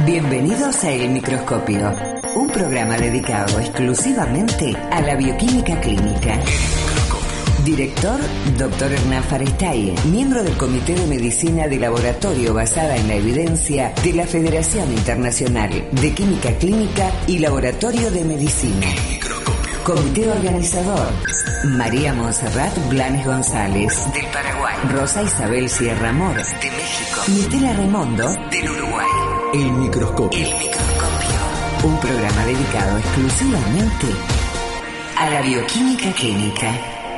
Bienvenidos a El Microscopio, un programa dedicado exclusivamente a la bioquímica clínica. Director, Dr. Hernán Farestaye, miembro del Comité de Medicina de Laboratorio basada en la evidencia de la Federación Internacional de Química Clínica y Laboratorio de Medicina. Comité organizador, María Montserrat Blanes González, del Paraguay, Rosa Isabel Sierra Mor, de México, y Estela Raimondo, del Uruguay. El Microscopio. El Microscopio, un programa dedicado exclusivamente a la bioquímica clínica.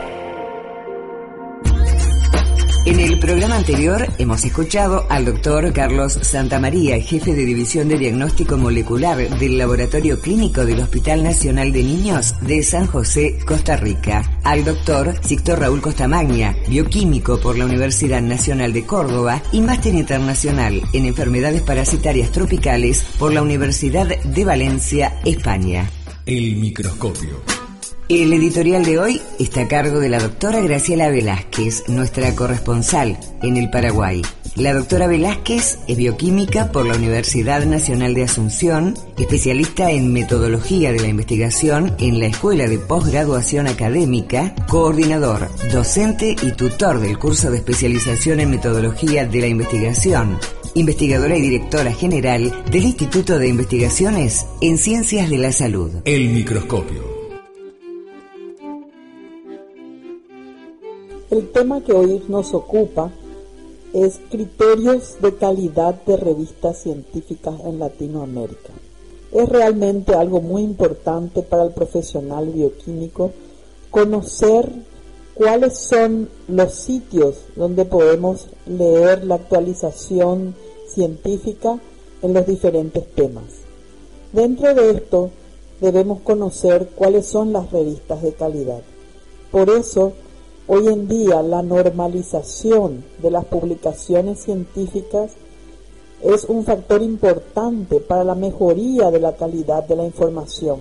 En el programa anterior hemos escuchado al doctor Carlos Santamaría, jefe de División de Diagnóstico Molecular del Laboratorio Clínico del Hospital Nacional de Niños de San José, Costa Rica, al doctor Sixto Raúl Costamagna, bioquímico por la Universidad Nacional de Córdoba y máster internacional en enfermedades parasitarias tropicales por la Universidad de Valencia, España. El Microscopio. El editorial de hoy está a cargo de la doctora Graciela Velázquez, nuestra corresponsal en el Paraguay. La doctora Velázquez es bioquímica por la Universidad Nacional de Asunción, especialista en metodología de la investigación en la Escuela de Posgraduación Académica, coordinador, docente y tutor del curso de especialización en metodología de la investigación, investigadora y directora general del Instituto de Investigaciones en Ciencias de la Salud. El Microscopio. El tema que hoy nos ocupa es criterios de calidad de revistas científicas en Latinoamérica. Es realmente algo muy importante para el profesional bioquímico conocer cuáles son los sitios donde podemos leer la actualización científica en los diferentes temas. Dentro de esto debemos conocer cuáles son las revistas de calidad. Por eso, hoy en día la normalización de las publicaciones científicas es un factor importante para la mejoría de la calidad de la información.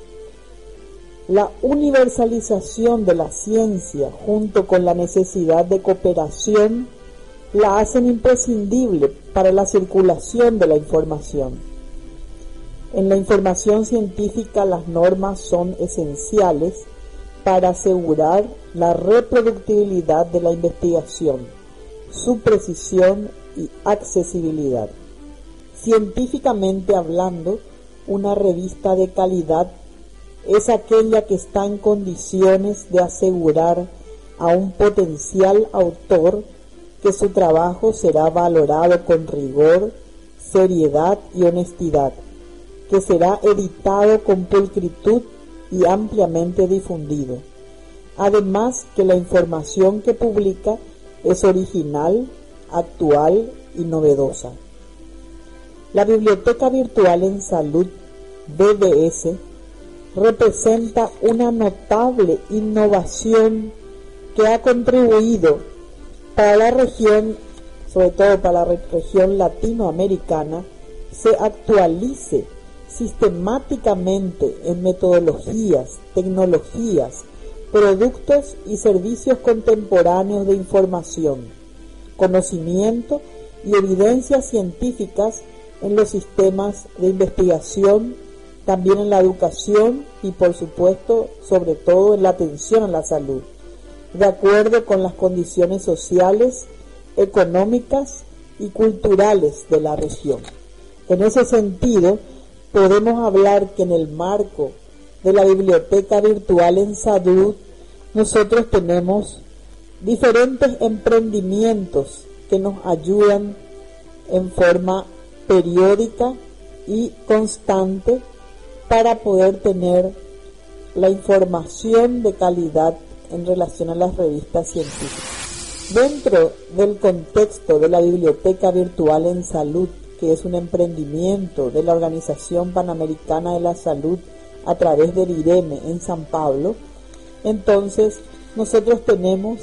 La universalización de la ciencia junto con la necesidad de cooperación la hacen imprescindible para la circulación de la información. En la información científica las normas son esenciales para asegurar la reproductibilidad de la investigación, su precisión y accesibilidad. Científicamente hablando, una revista de calidad es aquella que está en condiciones de asegurar a un potencial autor que su trabajo será valorado con rigor, seriedad y honestidad, que será editado con pulcritud y ampliamente difundido. Además que la información que publica es original, actual y novedosa. La Biblioteca Virtual en Salud, BVS, representa una notable innovación que ha contribuido para la región, sobre todo para la región latinoamericana, se actualice sistemáticamente en metodologías, tecnologías, productos y servicios contemporáneos de información, conocimiento y evidencias científicas en los sistemas de investigación, también en la educación y por supuesto, sobre todo en la atención a la salud, de acuerdo con las condiciones sociales, económicas y culturales de la región. En ese sentido, podemos hablar que en el marco de la Biblioteca Virtual en Salud, nosotros tenemos diferentes emprendimientos que nos ayudan en forma periódica y constante para poder tener la información de calidad en relación a las revistas científicas. Dentro del contexto de la Biblioteca Virtual en Salud, que es un emprendimiento de la Organización Panamericana de la Salud a través del IREME en San Pablo, entonces nosotros tenemos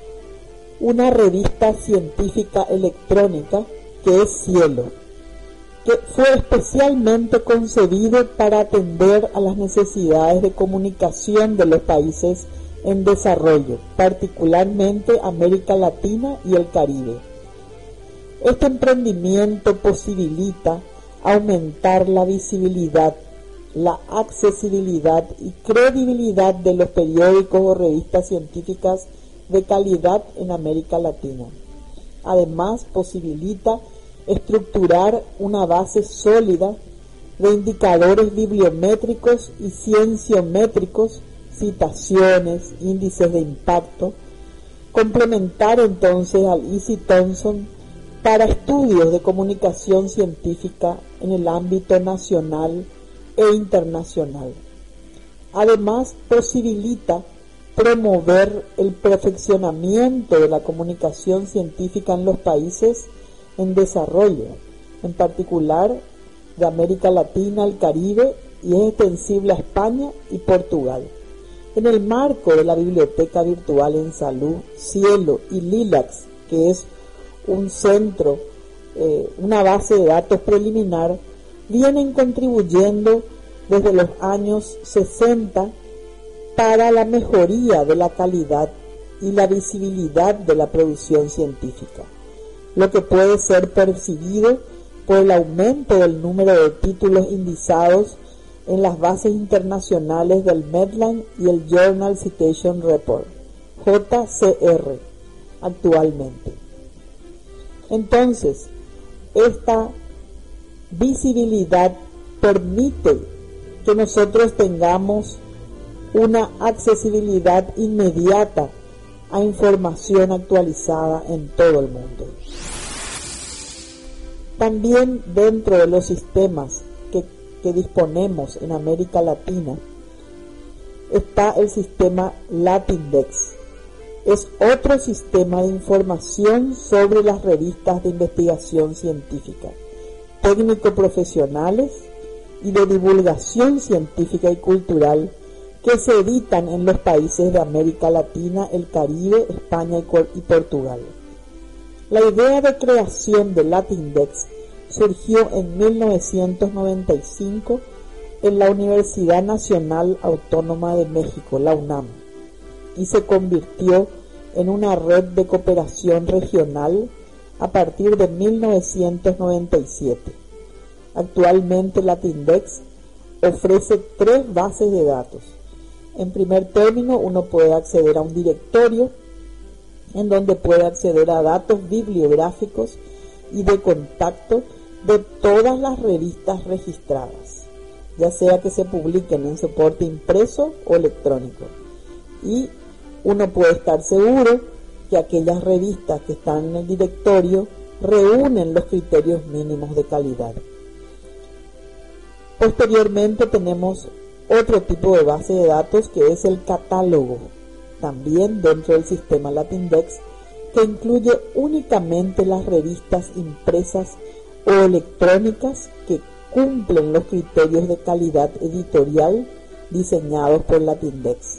una revista científica electrónica que es Cielo, que fue especialmente concebido para atender a las necesidades de comunicación de los países en desarrollo, particularmente América Latina y el Caribe. Este emprendimiento posibilita aumentar la visibilidad, la accesibilidad y credibilidad de los periódicos o revistas científicas de calidad en América Latina. Además, posibilita estructurar una base sólida de indicadores bibliométricos y cienciométricos, citaciones, índices de impacto, complementar entonces al Easy Thompson para estudios de comunicación científica en el ámbito nacional e internacional. Además, posibilita promover el perfeccionamiento de la comunicación científica en los países en desarrollo, en particular de América Latina, el Caribe, y es extensible a España y Portugal. En el marco de la Biblioteca Virtual en Salud, Cielo y LILAX, que es un centro, una base de datos preliminar, vienen contribuyendo desde los años 60 para la mejoría de la calidad y la visibilidad de la producción científica, lo que puede ser percibido por el aumento del número de títulos indizados en las bases internacionales del Medline y el Journal Citation Report, JCR, actualmente. Entonces, esta visibilidad permite que nosotros tengamos una accesibilidad inmediata a información actualizada en todo el mundo. También dentro de los sistemas que disponemos en América Latina está el sistema Latindex. Es otro sistema de información sobre las revistas de investigación científica, técnico-profesionales y de divulgación científica y cultural que se editan en los países de América Latina, el Caribe, España y Portugal. La idea de creación de Latindex surgió en 1995 en la Universidad Nacional Autónoma de México, la UNAM, y se convirtió en una red de cooperación regional a partir de 1997. Actualmente Latindex ofrece 3 bases de datos. En primer término, uno puede acceder a un directorio en donde puede acceder a datos bibliográficos y de contacto de todas las revistas registradas, ya sea que se publiquen en soporte impreso o electrónico. Y uno puede estar seguro que aquellas revistas que están en el directorio reúnen los criterios mínimos de calidad. Posteriormente tenemos otro tipo de base de datos que es el catálogo, también dentro del sistema Latindex, que incluye únicamente las revistas impresas o electrónicas que cumplen los criterios de calidad editorial diseñados por Latindex.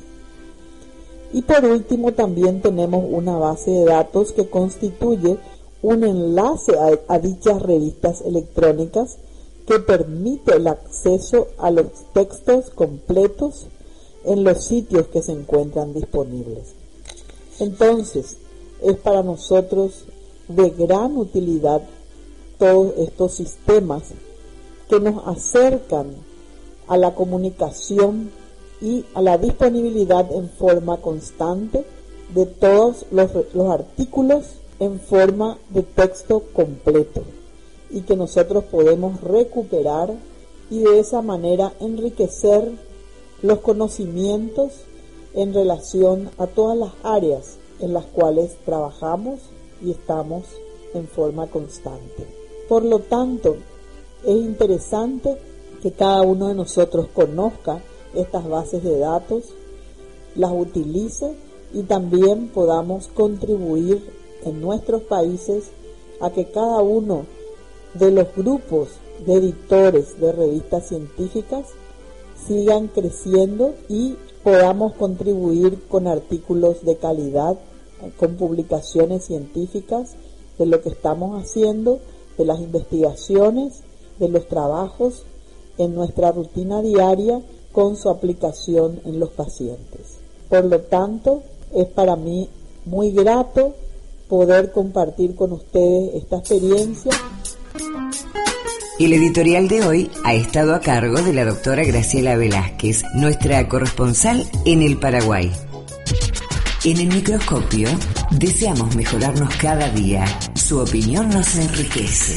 Y por último también tenemos una base de datos que constituye un enlace a dichas revistas electrónicas que permite el acceso a los textos completos en los sitios que se encuentran disponibles. Entonces, es para nosotros de gran utilidad todos estos sistemas que nos acercan a la comunicación y a la disponibilidad en forma constante de todos los artículos en forma de texto completo, y que nosotros podemos recuperar y de esa manera enriquecer los conocimientos en relación a todas las áreas en las cuales trabajamos y estamos en forma constante. Por lo tanto, es interesante que cada uno de nosotros conozca estas bases de datos, las utilice y también podamos contribuir en nuestros países a que cada uno de los grupos de editores de revistas científicas sigan creciendo y podamos contribuir con artículos de calidad, con publicaciones científicas de lo que estamos haciendo, de las investigaciones, de los trabajos en nuestra rutina diaria con su aplicación en los pacientes. Por lo tanto, es para mí muy grato poder compartir con ustedes esta experiencia. El editorial de hoy ha estado a cargo de la doctora Graciela Velázquez, nuestra corresponsal en el Paraguay. En el microscopio deseamos mejorarnos cada día. Su opinión nos enriquece.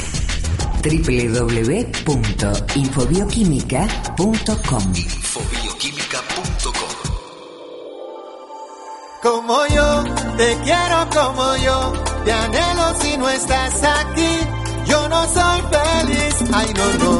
www.infobioquímica.com. Como yo, te quiero como yo, te anhelo si no estás aquí. Yo no soy feliz, ay no, no.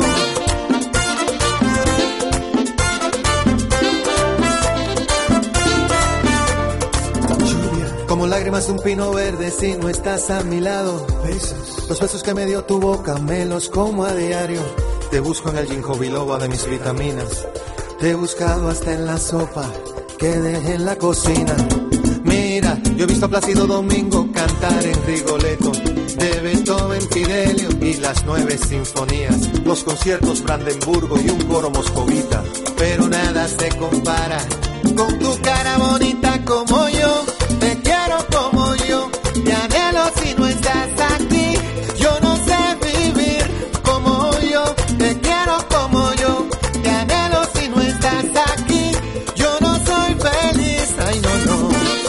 Lluvia, como lágrimas de un pino verde si no estás a mi lado. Besos, los besos que me dio tu boca, me los como a diario. Te busco en el ginkgo biloba de mis vitaminas. Te he buscado hasta en la sopa que dejé en la cocina. Mira, yo he visto a Plácido Domingo cantar en Rigoletto, de Beethoven, Fidelio y las 9 sinfonías, los conciertos Brandenburgo y un coro moscovita, pero nada se compara con tu cara bonita como yo, te quiero como yo, te anhelo si no estás aquí, yo no sé vivir como yo, te quiero como yo, te anhelo si no estás aquí, yo no soy feliz, ay no, no.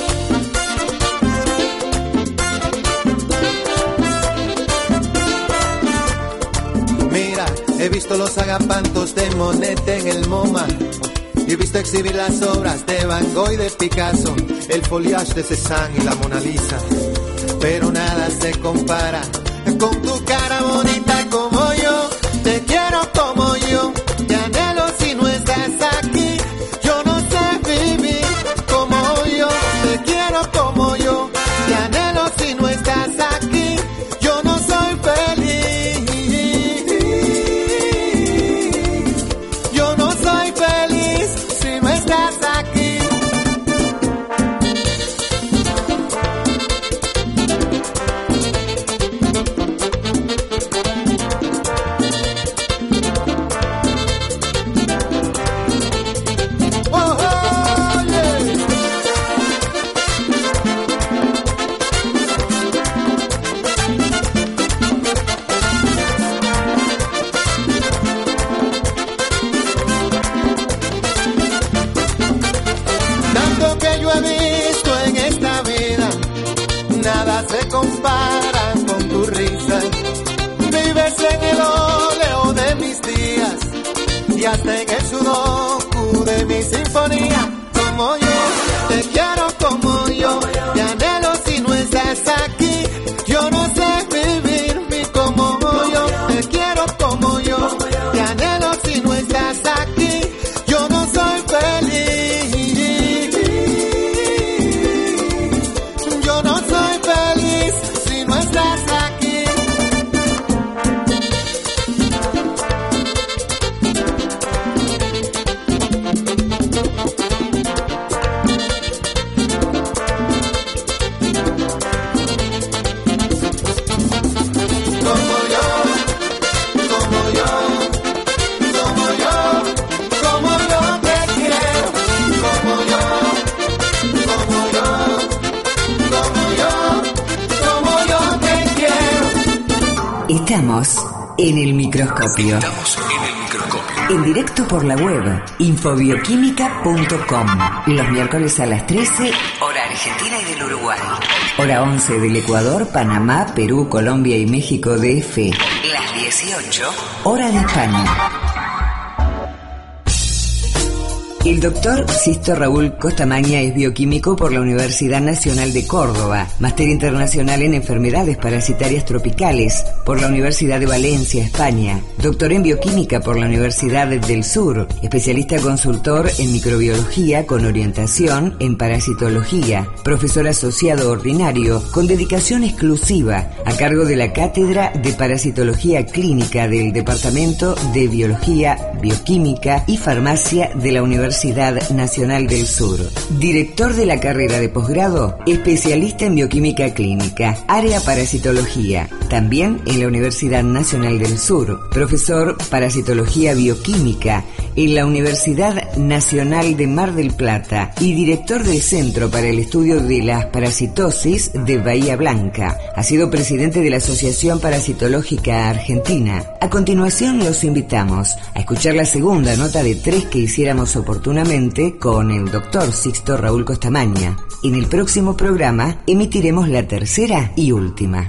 He visto los agapantos de Monet en el MoMA. He visto exhibir las obras de Van Gogh y de Picasso, el foliage de Cézanne y la Mona Lisa. Pero nada se compara con tu cara bonita como yo. Te quiero como yo, te anhelo si no estás aquí. Yo no sé vivir como yo. Te quiero como yo, te anhelo si no estás aquí. Yo no soy feliz. Se comparan con tu risa, vives en el óleo de mis días y hasta en el sudoku de mi sinfonía. Como yo, te quiero como yo, te anhelo si no estás aquí. Yo no sé vivir mi como yo, te quiero como yo, te anhelo si no estás aquí. Yo no soy feliz. Yo no soy feliz si no estás aquí. Como yo, como yo, como yo, como yo te quiero, como yo, como yo. Estamos en el microscopio. En directo por la web infobioquímica.com. Los miércoles a las 13, hora argentina y del Uruguay. Hora 11 del Ecuador, Panamá, Perú, Colombia y México DF. Las 18, hora de España. El doctor Sisto Raúl Costamaña es bioquímico por la Universidad Nacional de Córdoba, máster internacional en enfermedades parasitarias tropicales por la Universidad de Valencia, España, doctor en bioquímica por la Universidad del Sur, especialista consultor en microbiología con orientación en parasitología, profesor asociado ordinario con dedicación exclusiva a cargo de la Cátedra de Parasitología Clínica del Departamento de Biología, Bioquímica y Farmacia de la Universidad Nacional del Sur. Director de la carrera de posgrado, especialista en bioquímica clínica, área parasitología, también en la Universidad Nacional del Sur. Profesor parasitología bioquímica en la Universidad Nacional de Mar del Plata y director del Centro para el Estudio de las Parasitosis de Bahía Blanca. Ha sido presidente de la Asociación Parasitológica Argentina. A continuación los invitamos a escuchar la segunda nota de 3 que hiciéramos oportunamente con el doctor Sixto Raúl Costamaña. En el próximo programa emitiremos la tercera y última.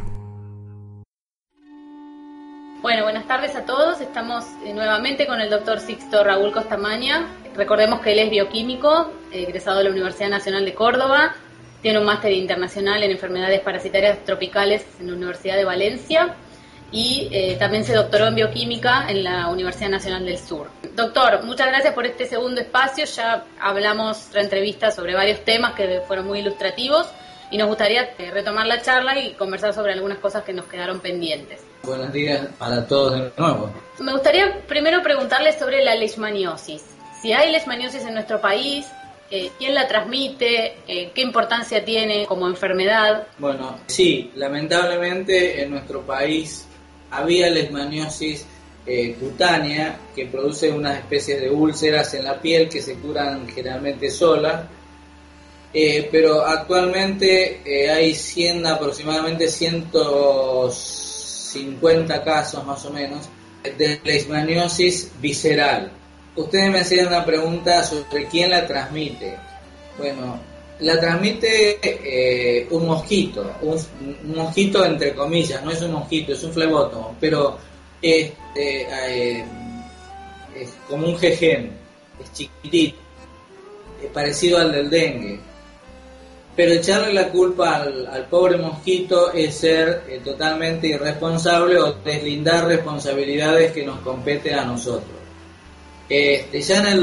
Bueno, buenas tardes a todos. Estamos nuevamente con el doctor Sixto Raúl Costamaña. Recordemos que él es bioquímico, egresado de la Universidad Nacional de Córdoba. Tiene un máster internacional en enfermedades parasitarias tropicales en la Universidad de Valencia. Y también se doctoró en bioquímica en la Universidad Nacional del Sur. Doctor, muchas gracias por este segundo espacio. Ya hablamos otra entrevista sobre varios temas que fueron muy ilustrativos. Y nos gustaría retomar la charla y conversar sobre algunas cosas que nos quedaron pendientes. Buenos días para todos de nuevo. Me gustaría primero preguntarle sobre la leishmaniosis. Si hay leishmaniosis en nuestro país, ¿quién la transmite? ¿Qué importancia tiene como enfermedad? Bueno, sí, lamentablemente en nuestro país había leishmaniosis cutánea que produce unas especies de úlceras en la piel que se curan generalmente solas. Pero actualmente hay aproximadamente 150 casos más o menos de leishmaniosis visceral. Ustedes me hacían una pregunta sobre quién la transmite. Bueno, la transmite un mosquito, un mosquito entre comillas, no es un mosquito, es un flebótomo, pero es como un jején, es chiquitito, es parecido al del dengue. Pero echarle la culpa al pobre mosquito es ser totalmente irresponsable o deslindar responsabilidades que nos competen a nosotros. Ya en el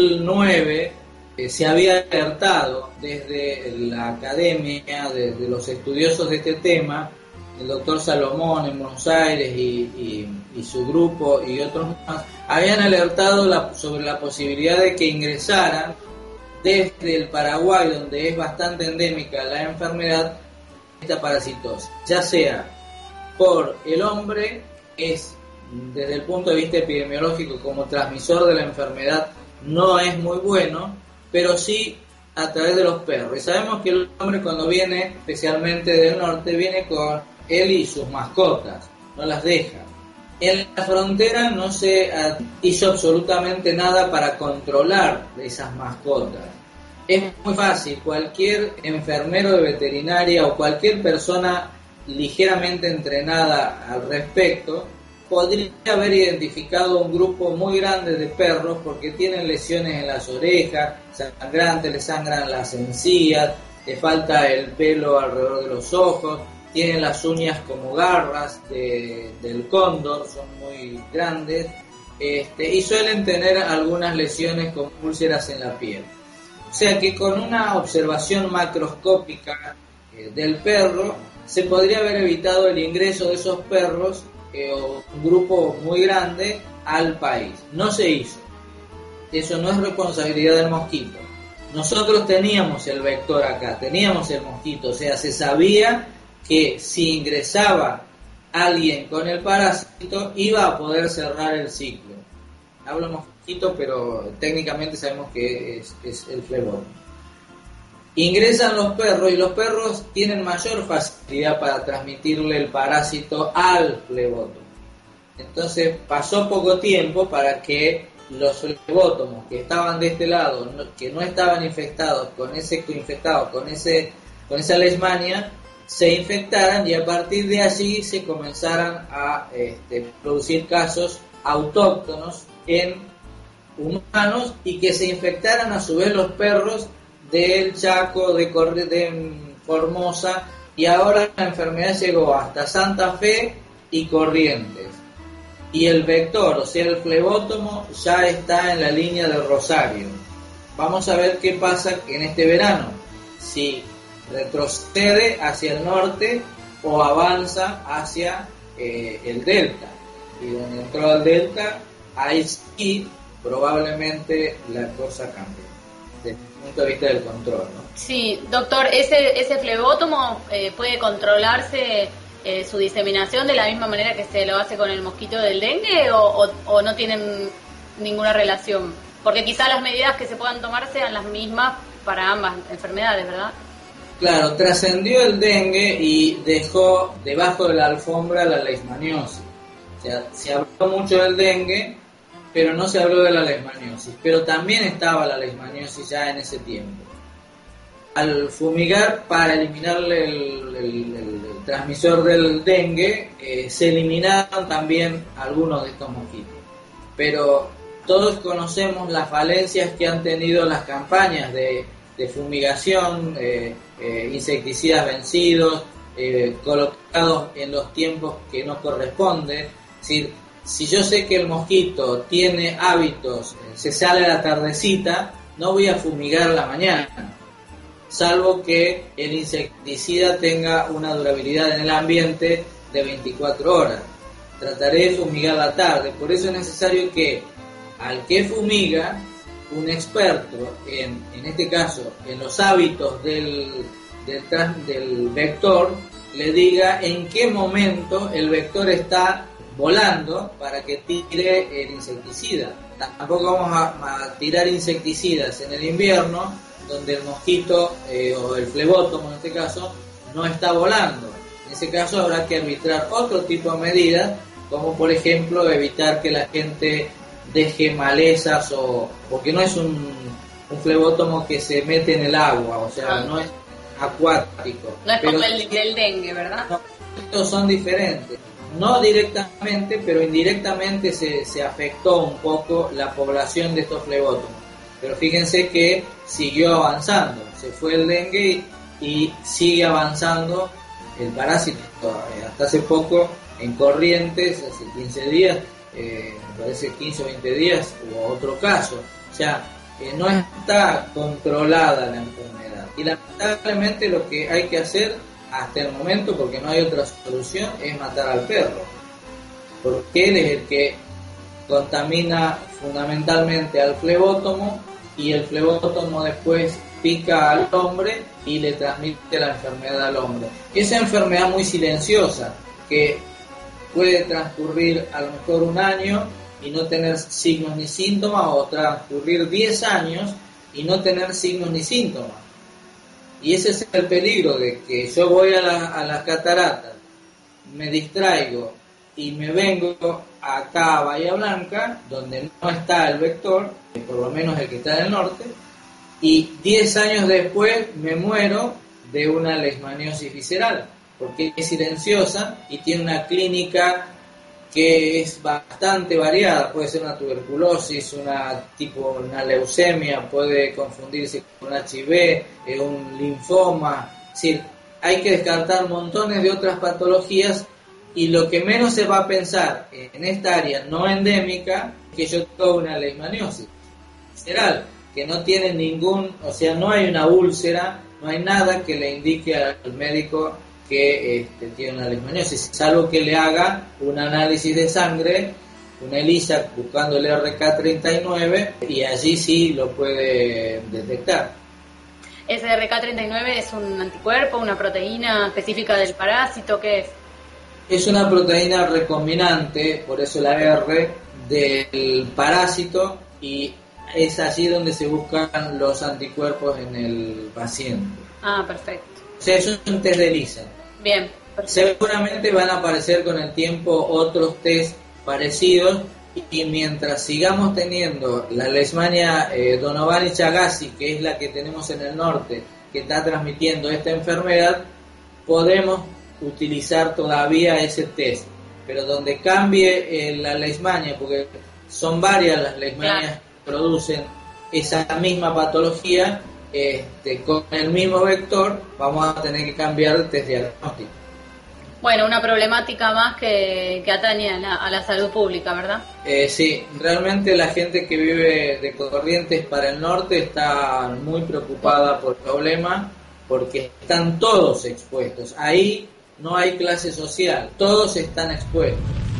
2009 se había alertado desde la academia, desde los estudiosos de este tema, el doctor Salomón en Buenos Aires y su grupo y otros más, habían alertado sobre la posibilidad de que ingresaran desde el Paraguay, donde es bastante endémica la enfermedad, esta parasitosis, ya sea por el hombre, es desde el punto de vista epidemiológico como transmisor de la enfermedad no es muy bueno, pero sí a través de los perros. Y sabemos que el hombre cuando viene, especialmente del norte, viene con él y sus mascotas, no las deja. En la frontera no se hizo absolutamente nada para controlar esas mascotas. Es muy fácil, cualquier enfermero de veterinaria o cualquier persona ligeramente entrenada al respecto podría haber identificado un grupo muy grande de perros porque tienen lesiones en las orejas, sangrantes, les sangran las encías, les falta el pelo alrededor de los ojos, tienen las uñas como garras del cóndor, son muy grandes, y suelen tener algunas lesiones con úlceras en la piel. O sea que con una observación macroscópica del perro se podría haber evitado el ingreso de esos perros o un grupo muy grande al país. No se hizo. Eso no es responsabilidad del mosquito. Nosotros teníamos el vector acá, teníamos el mosquito, o sea, se sabía que si ingresaba alguien con el parásito iba a poder cerrar el ciclo. Hablo mosquito, pero técnicamente sabemos que es el flebótomo. Ingresan los perros y los perros tienen mayor facilidad para transmitirle el parásito al flebótomo. Entonces pasó poco tiempo para que los flebótomos que estaban de este lado, que no estaban infectados con esa leishmania, se infectaran y a partir de allí se comenzaran a producir casos autóctonos en humanos y que se infectaran a su vez los perros del Chaco, de Formosa, y ahora la enfermedad llegó hasta Santa Fe y Corrientes. Y el vector, o sea el flebótomo, ya está en la línea de Rosario. Vamos a ver qué pasa en este verano, si retrocede hacia el norte o avanza hacia el delta. Y donde entró el delta, ahí sí probablemente la cosa cambie desde el punto de vista del control, ¿no? Sí, doctor, ese flebótomo puede controlarse su diseminación de la misma manera que se lo hace con el mosquito del dengue o no tienen ninguna relación. Porque quizá las medidas que se puedan tomar sean las mismas para ambas enfermedades, ¿verdad? Claro, trascendió el dengue y dejó debajo de la alfombra la leishmaniosis. O sea, se habló mucho del dengue, pero no se habló de la leishmaniosis. Pero también estaba la leishmaniosis ya en ese tiempo. Al fumigar para eliminar el transmisor del dengue, se eliminaron también algunos de estos mosquitos. Pero todos conocemos las falencias que han tenido las campañas de fumigación, insecticidas vencidos, colocados en los tiempos que no corresponden. Es decir, si yo sé que el mosquito tiene hábitos, se sale a la tardecita, no voy a fumigar a la mañana, salvo que el insecticida tenga una durabilidad en el ambiente de 24 horas. Trataré de fumigar a la tarde, por eso es necesario que al que fumiga, un experto, en este caso, en los hábitos del vector, le diga en qué momento el vector está volando para que tire el insecticida. Tampoco vamos a tirar insecticidas en el invierno, donde el mosquito o el flebótomo en este caso no está volando. En ese caso habrá que arbitrar otro tipo de medidas, como por ejemplo evitar que la gente deje malezas, o porque no es un flebótomo que se mete en el agua, o sea, no es acuático. No es como el del dengue, ¿verdad? No, estos son diferentes. No directamente, pero indirectamente se afectó un poco la población de estos flebótomos. Pero fíjense que siguió avanzando, se fue el dengue y sigue avanzando el parásito. Hasta hace poco en Corrientes, hace 15 días, me parece 15 o 20 días, hubo otro caso. O sea, no está controlada la enfermedad. Y lamentablemente lo que hay que hacer hasta el momento, porque no hay otra solución, es matar al perro. Porque él es el que contamina fundamentalmente al flebótomo, y el flebótomo después pica al hombre y le transmite la enfermedad al hombre. Esa enfermedad muy silenciosa, que puede transcurrir a lo mejor un año y no tener signos ni síntomas, o transcurrir 10 años y no tener signos ni síntomas. Y ese es el peligro, de que yo voy a las cataratas, me distraigo y me vengo acá a Bahía Blanca, donde no está el vector, por lo menos el que está en el norte, y 10 años después me muero de una leishmaniosis visceral, porque es silenciosa y tiene una clínica que es bastante variada. Puede ser una tuberculosis, una leucemia, puede confundirse con un HIV, un linfoma. Es decir, hay que descartar montones de otras patologías, y lo que menos se va a pensar en esta área no endémica es que yo tengo una leishmaniosis visceral, que no tiene o sea, no hay una úlcera, no hay nada que le indique al médico que tiene una leishmaniosis, salvo que le haga un análisis de sangre, una ELISA buscando el RK39, y allí sí lo puede detectar. ¿Ese RK39 es un anticuerpo, una proteína específica del parásito? ¿Qué es? Es una proteína recombinante, por eso la R, del parásito, y es allí donde se buscan los anticuerpos en el paciente. Ah, perfecto. O sea, eso es un test de ELISA. Bien, perfecto. Seguramente van a aparecer con el tiempo otros test parecidos, y mientras sigamos teniendo la Leishmania Donovani-Chagassi, que es la que tenemos en el norte, que está transmitiendo esta enfermedad, podemos utilizar todavía ese test. Pero donde cambie la leishmania, porque son varias las leishmanias que producen esa misma patología, con el mismo vector, vamos a tener que cambiar el test diagnóstico. Bueno, una problemática más que atañe a la salud pública, ¿verdad? Sí, realmente la gente que vive de Corrientes para el norte está muy preocupada por el problema, porque están todos expuestos. Ahí no hay clase social, todos están expuestos.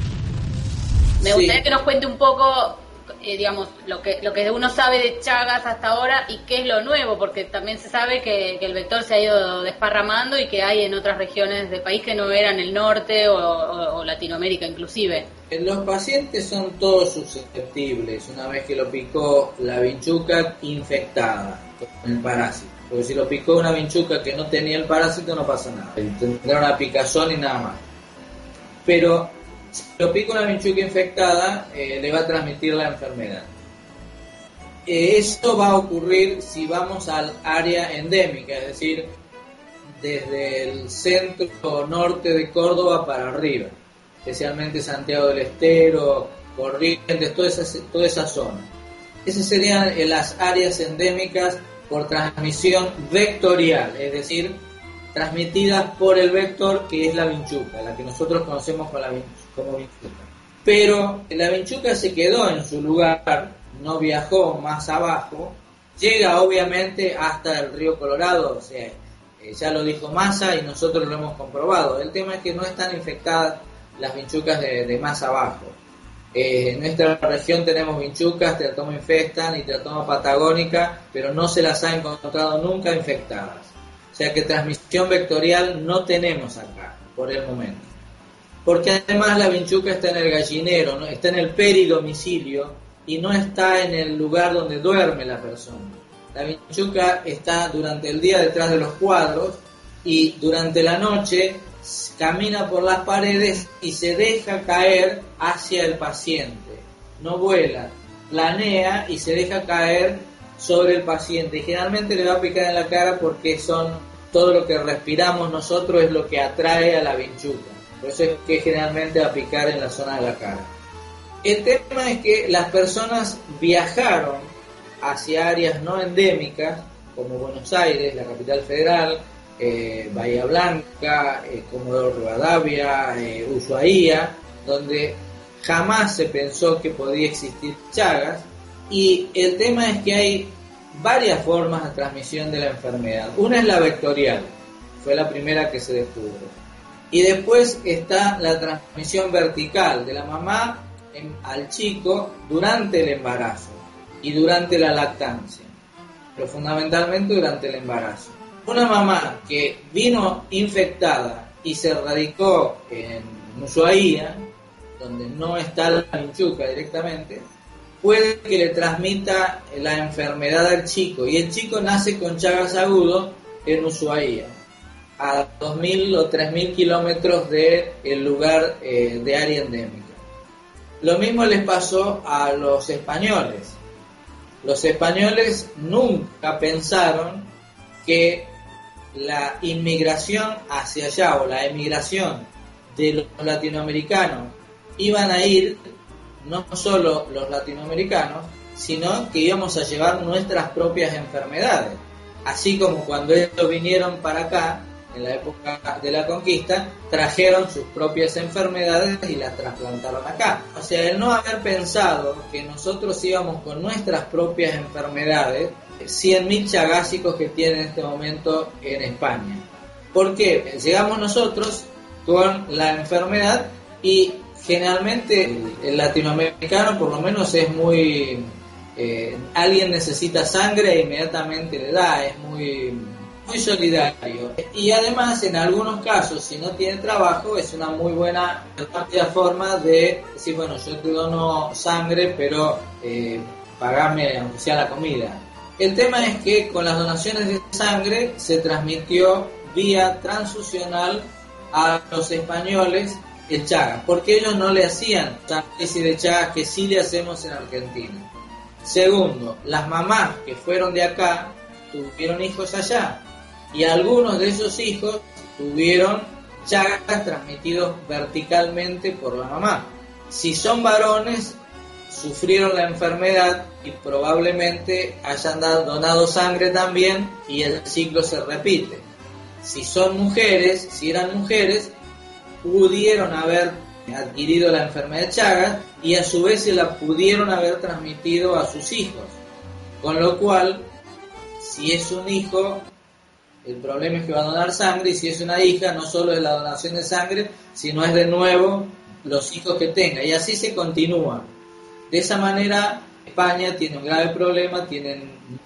Me gustaría que nos cuente un poco, digamos, lo que uno sabe de Chagas hasta ahora y qué es lo nuevo, porque también se sabe que el vector se ha ido desparramando y que hay en otras regiones del país que no eran el norte o Latinoamérica inclusive. Los pacientes son todos susceptibles una vez que lo picó la vinchuca infectada con el parásito. Porque si lo picó una vinchuca que no tenía el parásito no pasa nada. Tendrá una picazón y nada más. Pero si lo pica una vinchuca infectada, le va a transmitir la enfermedad. Esto va a ocurrir si vamos al área endémica, es decir, desde el centro norte de Córdoba para arriba, especialmente Santiago del Estero, Corrientes, toda esa zona. Esas serían las áreas endémicas por transmisión vectorial, es decir, transmitidas por el vector que es la vinchuca, la que nosotros conocemos como vinchuca. Pero la vinchuca se quedó en su lugar, no viajó más abajo, llega obviamente hasta el río Colorado, o sea, ya lo dijo Massa y nosotros lo hemos comprobado. El tema es que no están infectadas las vinchucas de más abajo. En nuestra región tenemos vinchucas, Teratoma infestan y Teratoma patagónica, pero no se las ha encontrado nunca infectadas. O sea que transmisión vectorial no tenemos acá, por el momento. Porque además la vinchuca está en el gallinero, ¿no? Está en el peridomicilio y no está en el lugar donde duerme la persona. La vinchuca está durante el día detrás de los cuadros y durante la noche camina por las paredes y se deja caer hacia el paciente. No vuela, planea y se deja caer sobre el paciente. Y generalmente le va a picar en la cara porque todo lo que respiramos nosotros es lo que atrae a la vinchuca. Por eso es que generalmente va a picar en la zona de la cara. El tema es que las personas viajaron hacia áreas no endémicas, como Buenos Aires, la capital federal, Bahía Blanca, Comodoro Rivadavia, Ushuaia, donde jamás se pensó que podía existir Chagas, y el tema es que hay varias formas de transmisión de la enfermedad. Una es la vectorial, fue la primera que se descubrió, y después está la transmisión vertical de la mamá al chico durante el embarazo y durante la lactancia, pero fundamentalmente durante el embarazo. Una mamá que vino infectada y se radicó en Ushuaia, donde no está la vinchuca directamente, puede que le transmita la enfermedad al chico, y el chico nace con Chagas agudo en Ushuaia, a 2.000 o 3.000 kilómetros del lugar de área endémica. Lo mismo les pasó a los españoles. Los españoles nunca pensaron que la inmigración hacia allá o la emigración de los latinoamericanos iban a ir no solo los latinoamericanos, sino que íbamos a llevar nuestras propias enfermedades. Así como cuando ellos vinieron para acá, en la época de la conquista, trajeron sus propias enfermedades y las trasplantaron acá. O sea, el no haber pensado que nosotros íbamos con nuestras propias enfermedades, 100.000 chagásicos que tiene en este momento en España. ¿Por qué? Llegamos nosotros con la enfermedad y generalmente el latinoamericano por lo menos es muy... alguien necesita sangre e inmediatamente le da, es muy solidario. Y además, en algunos casos, si no tiene trabajo, es una muy buena rápida forma de decir, bueno, yo te dono sangre, pero pagame aunque sea la comida. El tema es que con las donaciones de sangre se transmitió vía transfusional a los españoles el Chagas, porque ellos no le hacían análisis de Chagas que sí le hacemos en Argentina. Segundo, las mamás que fueron de acá tuvieron hijos allá, y algunos de esos hijos tuvieron Chagas transmitidos verticalmente por la mamá. Si son varones, sufrieron la enfermedad y probablemente hayan donado sangre también y el ciclo se repite. Si son mujeres, si eran mujeres, pudieron haber adquirido la enfermedad de Chagas y a su vez se la pudieron haber transmitido a sus hijos. Con lo cual, si es un hijo, el problema es que va a donar sangre, y si es una hija, no solo es la donación de sangre, sino es de nuevo los hijos que tenga, y así se continúa. De esa manera, España tiene un grave problema, tienen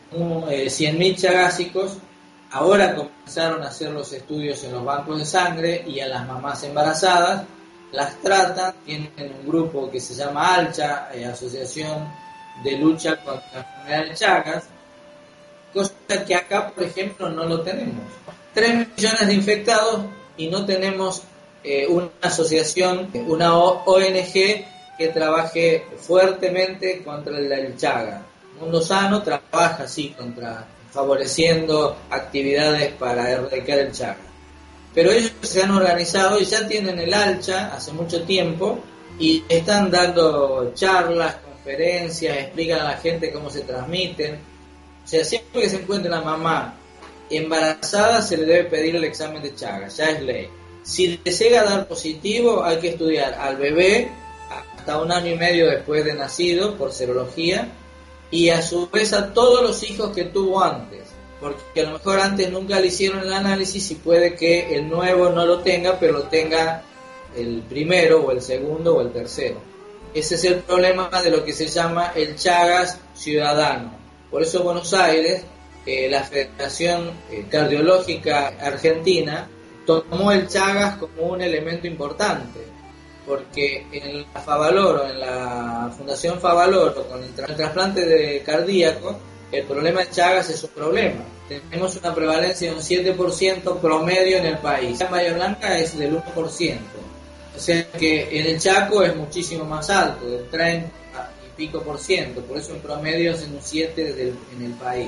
100.000 chagásicos. Ahora comenzaron a hacer los estudios en los bancos de sangre y a las mamás embarazadas. las tratan, tienen un grupo que se llama ALCHA, Asociación de Lucha contra la Enfermedad de Chagas, cosa que acá, por ejemplo, no lo tenemos. 3 millones de infectados y no tenemos una asociación, una ONG que trabaje fuertemente contra el Chaga. Mundo Sano trabaja así, favoreciendo actividades para erradicar el Chaga. Pero ellos se han organizado y ya tienen el ALCHA hace mucho tiempo y están dando charlas, conferencias, explican a la gente cómo se transmiten. O sea, siempre que se encuentre una mamá embarazada se le debe pedir el examen de Chagas, ya es ley. Si le llega a dar positivo, hay que estudiar al bebé hasta 1 año y medio después de nacido por serología y a su vez a todos los hijos que tuvo antes, porque a lo mejor antes nunca le hicieron el análisis y puede que el nuevo no lo tenga, pero lo tenga el primero o el segundo o el tercero. Ese es el problema de lo que se llama el Chagas ciudadano. Por eso Buenos Aires, la Federación Cardiológica Argentina, tomó el Chagas como un elemento importante, porque en la Favaloro, en la Fundación Favaloro, con el trasplante de cardíaco, el problema de Chagas es un problema. Tenemos una prevalencia de un 7% promedio en el país. En Bahía Blanca es del 1%. O sea que en el Chaco es muchísimo más alto, del 30 y pico %. Por eso en promedio es en un 7% en el país.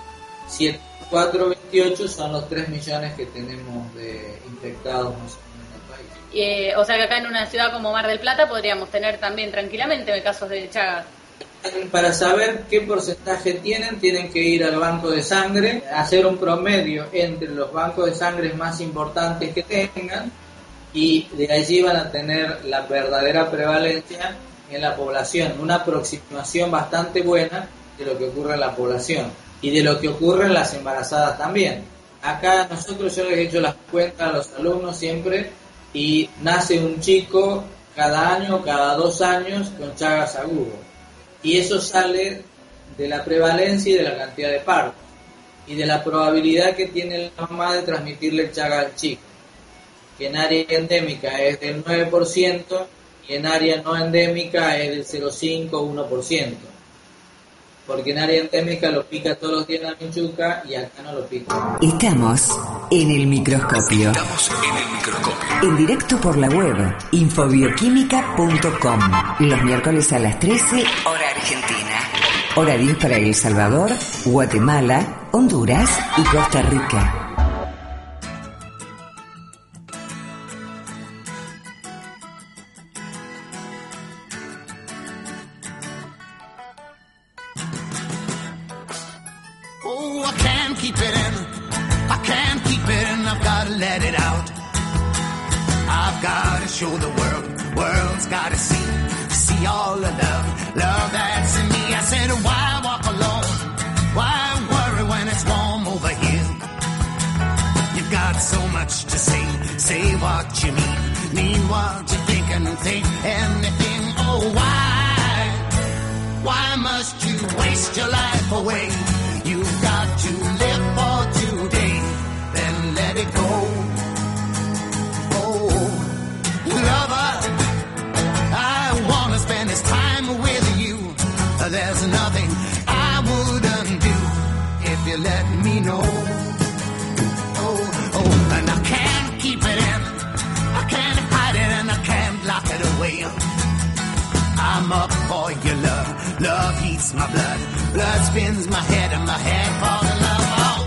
4,28 son los 3 millones que tenemos de infectados más o menos en el país. O sea que acá en una ciudad como Mar del Plata podríamos tener también tranquilamente casos de Chagas. Para saber qué porcentaje tienen que ir al banco de sangre, hacer un promedio entre los bancos de sangre más importantes que tengan y de allí van a tener la verdadera prevalencia en la población, una aproximación bastante buena de lo que ocurre en la población y de lo que ocurre en las embarazadas también. Acá yo les he hecho las cuentas a los alumnos siempre y nace un chico cada año, cada 2 años con Chagas agudo. Y eso sale de la prevalencia y de la cantidad de partos y de la probabilidad que tiene la mamá de transmitirle el Chagas al chico, que en área endémica es del 9% y en área no endémica es del 0,5 o 1%, porque en área endémica lo pica todos los días la minchuca y acá no lo pica. Estamos en el microscopio. En directo por la web infobioquímica.com. Los miércoles a las 13, hora argentina. Horarios para El Salvador, Guatemala, Honduras y Costa Rica. Oh, I can't keep it in. I can't keep it in. I've got to let it out. I've got to show the world's got to see all the love that's in me. I said, why walk alone? Why worry when it's warm over here? You've got so much to say what you mean what you think and think anything. Oh, why must you waste your life away? You've got to live for today, then let it go. Lover, I wanna spend this time with you. There's nothing I wouldn't do if you let me know. Oh, and I can't keep it in, I can't hide it and I can't lock it away. I'm up for your love heats my blood spins my head and my head falls in love. Oh.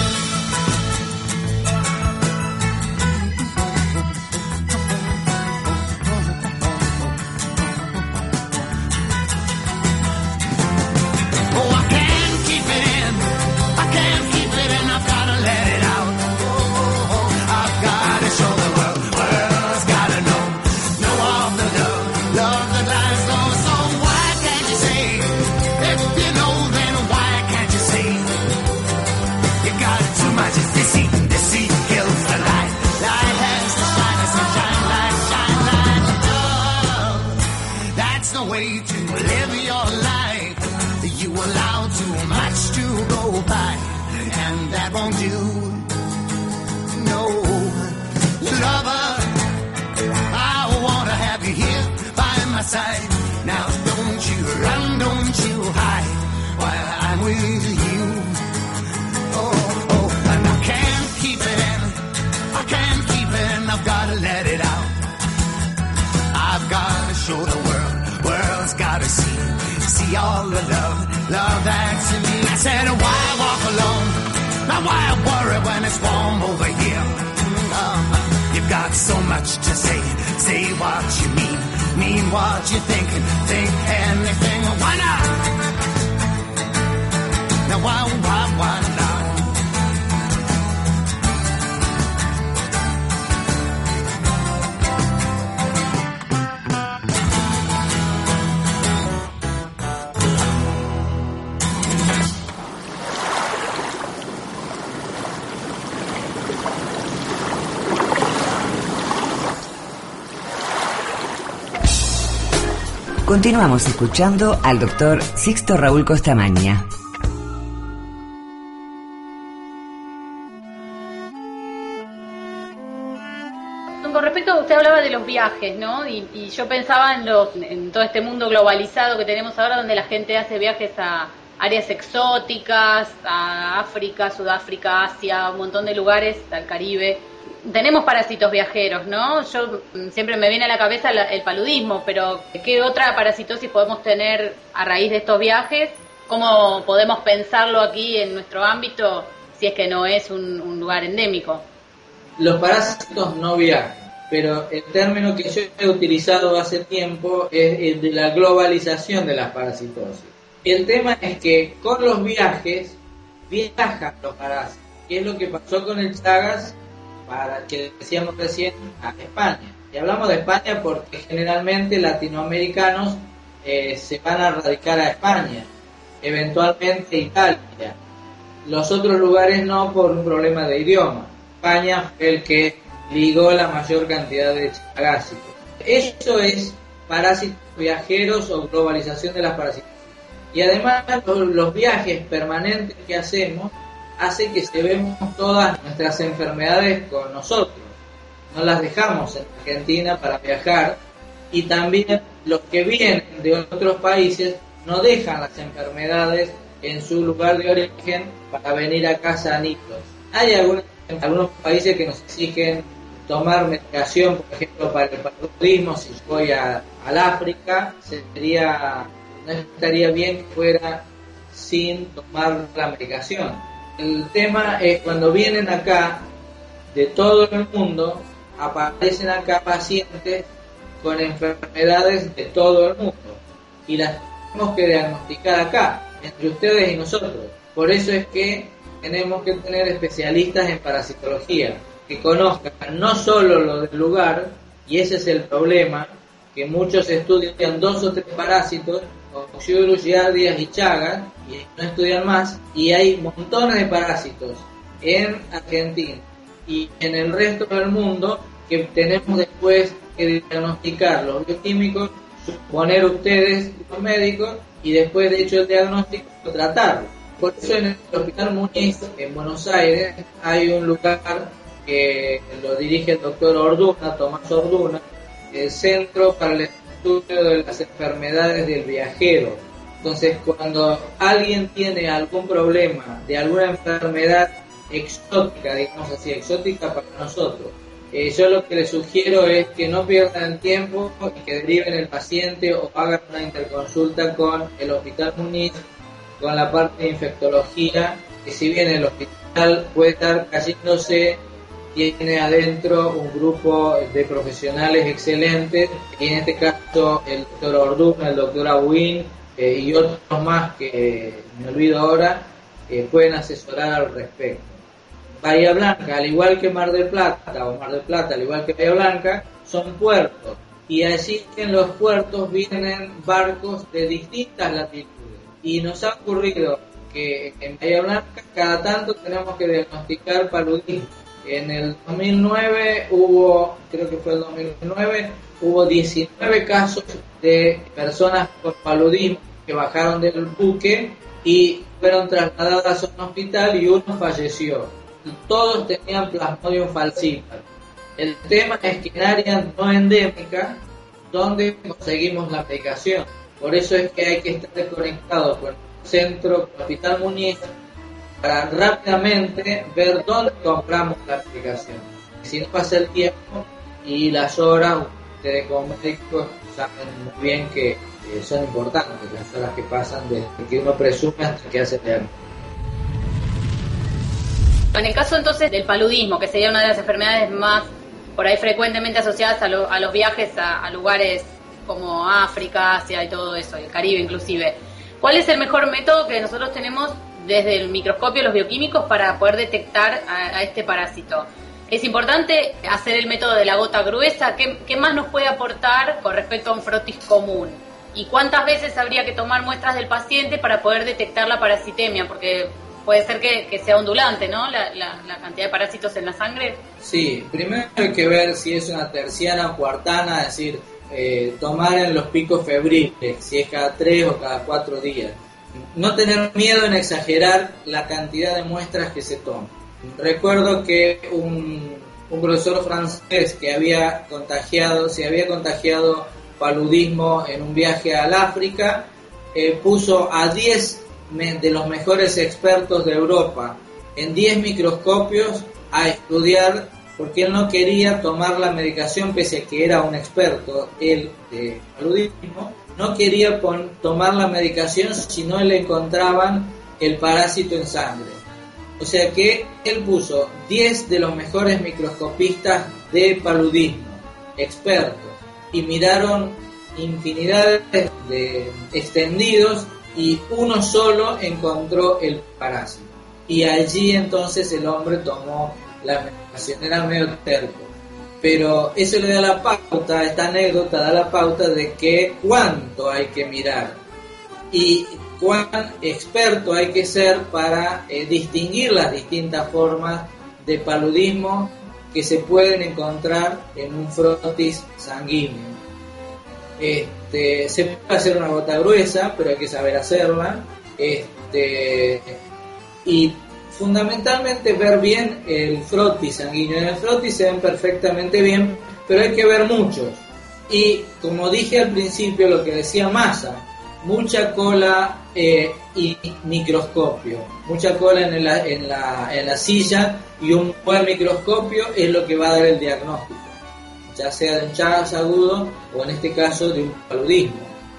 Won't do, no, lover, I wanna side. Now don't you run, don't you hide, while I'm with you. Oh, and I can't keep it in, I can't keep it in, I've gotta let it out. I've gotta show the world's gotta see all the love that's in me. I said, why walk alone? Now why worry when it's warm over here? You've got so much to say what you mean what you think anything. Why not? Now why not? Continuamos escuchando al doctor Sixto Raúl Costamaña. Con respecto a usted hablaba de los viajes, ¿no? Y yo pensaba en todo este mundo globalizado que tenemos ahora, donde la gente hace viajes a áreas exóticas, a África, Sudáfrica, Asia, un montón de lugares, al Caribe. Tenemos parásitos viajeros, ¿no? Yo siempre me viene a la cabeza el paludismo, pero ¿qué otra parasitosis podemos tener a raíz de estos viajes? ¿Cómo podemos pensarlo aquí en nuestro ámbito si es que no es un lugar endémico? Los parásitos no viajan, pero el término que yo he utilizado hace tiempo es el de la globalización de las parasitosis. El tema es que con los viajes viajan los parásitos, que es lo que pasó con el Chagas, para que decíamos recién, a España. Y hablamos de España porque generalmente latinoamericanos se van a radicar a España, eventualmente Italia. Los otros lugares no, por un problema de idioma. España fue el que ligó la mayor cantidad de chagásicos. Eso es parásitos viajeros o globalización de las parásitos. Y además los viajes permanentes que hacemos hace que llevemos todas nuestras enfermedades con nosotros. No las dejamos en Argentina para viajar, y también los que vienen de otros países no dejan las enfermedades en su lugar de origen para venir acá sanitos. Hay algunos países que nos exigen tomar medicación, por ejemplo, para el paludismo. Si yo voy al África, no estaría bien que fuera sin tomar la medicación. El tema es cuando vienen acá de todo el mundo, aparecen acá pacientes con enfermedades de todo el mundo y las tenemos que diagnosticar acá, entre ustedes y nosotros. Por eso es que tenemos que tener especialistas en parasitología que conozcan no solo lo del lugar, y ese es el problema, que muchos estudian 2 o 3 parásitos, Oxyurus, Giardias y Chagas, y no estudian más, y hay montones de parásitos en Argentina y en el resto del mundo que tenemos después que diagnosticar los bioquímicos, suponer ustedes los médicos, y después de hecho el diagnóstico tratarlo. Por eso en el Hospital Muniz en Buenos Aires hay un lugar que lo dirige el doctor Orduna, Tomás Orduna, el Centro para el Estudio de las Enfermedades del Viajero. Entonces, cuando alguien tiene algún problema de alguna enfermedad exótica, digamos así, exótica para nosotros, yo lo que les sugiero es que no pierdan el tiempo y que deriven el paciente o hagan una interconsulta con el Hospital Muniz, con la parte de infectología, que si bien el hospital puede estar cayéndose, tiene adentro un grupo de profesionales excelentes, y en este caso el doctor Orduna, el doctor Abuin y otros más que me olvido ahora, pueden asesorar al respecto. Bahía Blanca, al igual que Mar del Plata, o Mar del Plata, al igual que Bahía Blanca, son puertos, y allí en los puertos vienen barcos de distintas latitudes, y nos ha ocurrido que en Bahía Blanca cada tanto tenemos que diagnosticar paludismo. En el 2009 hubo 19 casos de personas con paludismo que bajaron del buque y fueron trasladadas a un hospital, y uno falleció. Todos tenían Plasmodium falciparum. El tema es que en áreas no endémicas dónde conseguimos la medicación. Por eso es que hay que estar conectado con el centro Hospital Muñiz para rápidamente ver dónde compramos la medicación. Si no pasa el tiempo y las horas, ustedes como médicos saben muy bien que son importantes las horas que pasan desde que uno presume hasta que hace el diagnóstico. En el caso entonces del paludismo, que sería una de las enfermedades más por ahí frecuentemente asociadas a los viajes a lugares como África, Asia y todo eso, el Caribe inclusive, ¿cuál es el mejor método que nosotros tenemos desde el microscopio, los bioquímicos, para poder detectar a este parásito? Es importante hacer el método de la gota gruesa. ¿Qué más nos puede aportar con respecto a un frotis común? ¿Y cuántas veces habría que tomar muestras del paciente para poder detectar la parasitemia? Porque puede ser que sea ondulante, ¿no? La cantidad de parásitos en la sangre. Sí, primero hay que ver si es una terciana o cuartana, es decir, tomar en los picos febriles, si es cada 3 o cada 4 días. No tener miedo en exagerar la cantidad de muestras que se toman. Recuerdo que un profesor francés que se había contagiado paludismo en un viaje al África, puso a 10 de los mejores expertos de Europa en 10 microscopios a estudiar, porque él no quería tomar la medicación, pese a que era un experto él de paludismo, no quería tomar la medicación si no le encontraban el parásito en sangre. O sea que él puso 10 de los mejores microscopistas de paludismo, expertos, y miraron infinidad de extendidos y uno solo encontró el parásito. Y allí entonces el hombre tomó la medicación, era medio terco. Pero eso le da la pauta, esta anécdota da la pauta de que cuánto hay que mirar y cuán experto hay que ser para distinguir las distintas formas de paludismo que se pueden encontrar en un frotis sanguíneo. Se puede hacer una gota gruesa, pero hay que saber hacerla. Y fundamentalmente ver bien el frotis sanguíneo. En el frotis se ven perfectamente bien, pero hay que ver muchos. Y como dije al principio, lo que decía Massa, mucha cola y microscopio. Mucha cola en la silla y un buen microscopio es lo que va a dar el diagnóstico, ya sea de un Chagas agudo o en este caso de un paludismo,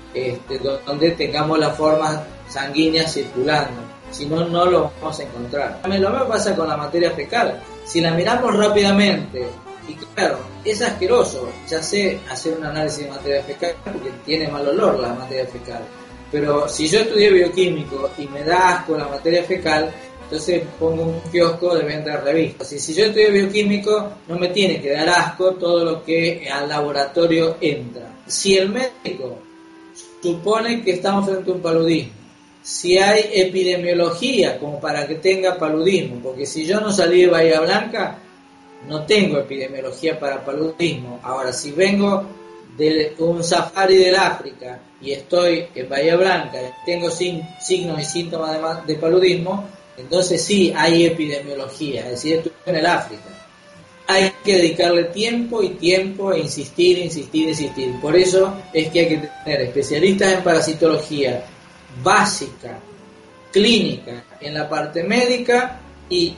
donde tengamos las formas sanguíneas circulando. Si no, no lo vamos a encontrar. Lo mismo pasa con la materia fecal. Si la miramos rápidamente, y claro, es asqueroso, ya sé hacer un análisis de materia fecal porque tiene mal olor la materia fecal, pero si yo estudié bioquímico y me da asco la materia fecal, entonces pongo un kiosco de venta de revistas. Y si yo estudié bioquímico, no me tiene que dar asco todo lo que al laboratorio entra. Si el médico supone que estamos frente a un paludismo, si hay epidemiología como para que tenga paludismo, porque si yo no salí de Bahía Blanca, no tengo epidemiología para paludismo. Ahora, si vengo de un safari del África y estoy en Bahía Blanca, tengo signos y síntomas de paludismo, entonces sí hay epidemiología, es decir, estoy en el África. Hay que dedicarle tiempo e insistir. Por eso es que hay que tener especialistas en parasitología básica, clínica, en la parte médica, y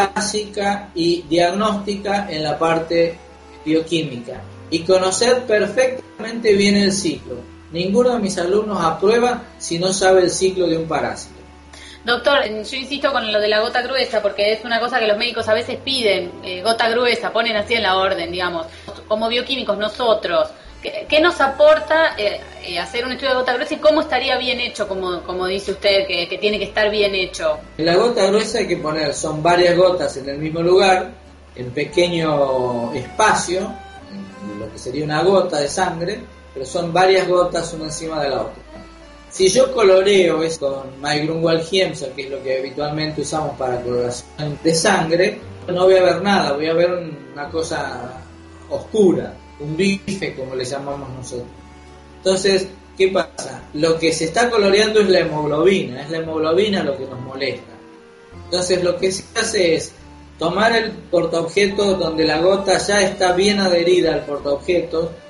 básica y diagnóstica en la parte bioquímica, y conocer perfectamente bien el ciclo. Ninguno de mis alumnos aprueba si no sabe el ciclo de un parásito. Doctor, yo insisto con lo de la gota gruesa, porque es una cosa que los médicos a veces piden, gota gruesa, ponen así en la orden, digamos. Como bioquímicos nosotros, ¿qué nos aporta hacer un estudio de gota gruesa y cómo estaría bien hecho, como dice usted, que tiene que estar bien hecho? En la gota gruesa hay que poner, son varias gotas en el mismo lugar, en pequeño espacio, en lo que sería una gota de sangre, pero son varias gotas una encima de la otra. Si yo coloreo esto con Maigrunwald-Hiemsa, que es lo que habitualmente usamos para coloración de sangre, no voy a ver nada, voy a ver una cosa oscura, un bife como le llamamos nosotros. Entonces, ¿qué pasa? Lo que se está coloreando es la hemoglobina lo que nos molesta. Entonces lo que se hace es tomar el portaobjeto donde la gota ya está bien adherida al portaobjeto,